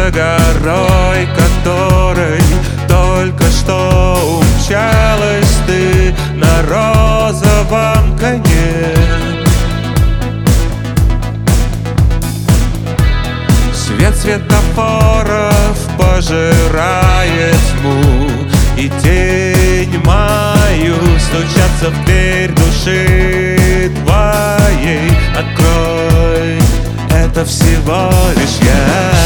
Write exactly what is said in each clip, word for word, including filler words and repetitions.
за горой, которой только что умчалась ты на розовом коне. Свет светофоров пожирает тьму, и тень мою стучатся в дверь души твоей. Открой, это всего лишь я.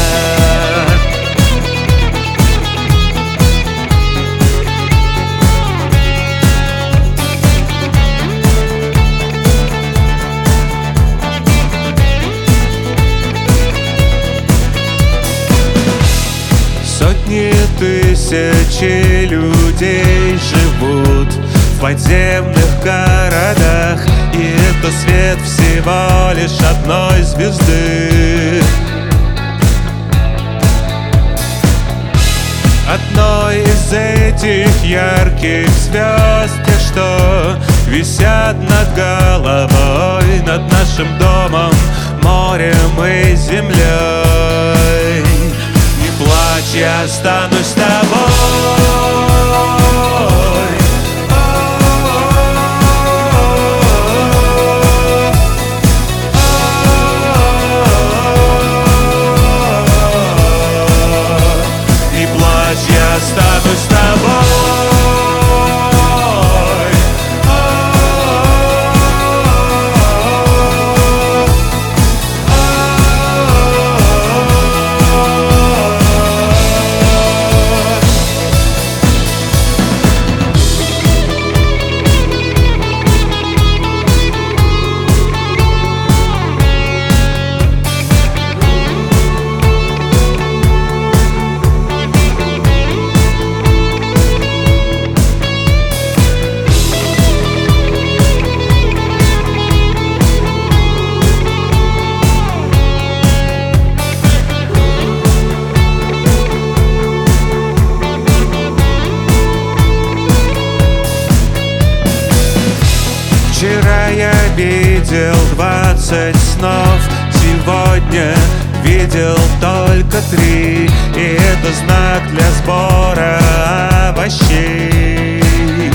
Сотни тысячи людей живут в подземных городах, и это свет всего лишь одной звезды. Одной из этих ярких звезд, те, что висят над головой, над нашим домом, морем и землей. Не плачь, я останусь с тобой. Останусь с тобой. Вчера я видел двадцать снов, сегодня видел только три, и это знак для сбора овощей.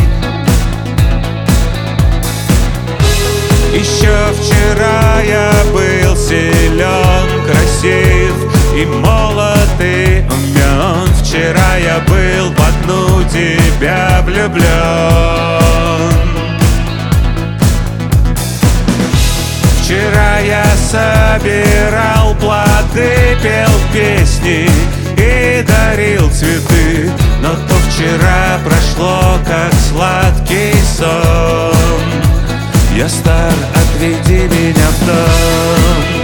Еще вчера я был силен, красив и молод и умен. Вчера я был в одну тебя влюблен. Вчера я собирал плоды, пел песни и дарил цветы, но то вчера прошло, как сладкий сон. Я стар, отведи меня в дом.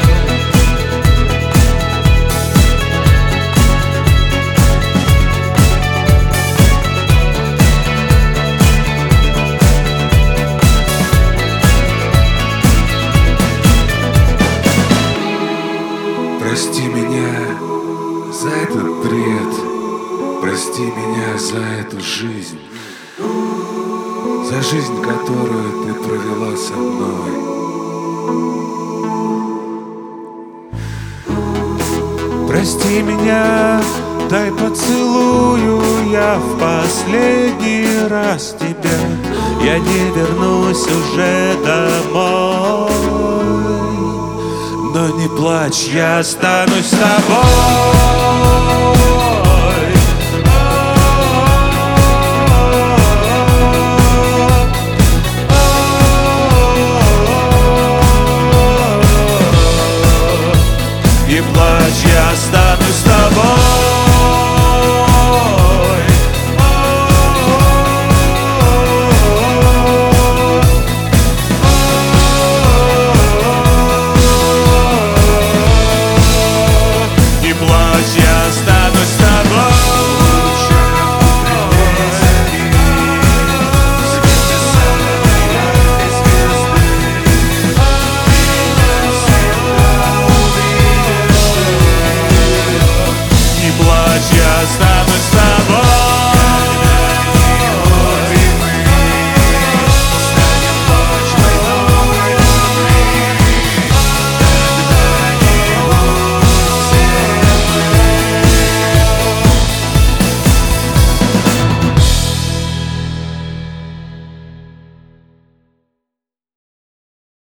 Прости меня за этот бред, прости меня за эту жизнь, за жизнь, которую ты провела со мной. Прости меня, дай поцелую я в последний раз тебя. Я не вернусь уже домой. Но не плачь, я останусь с тобой.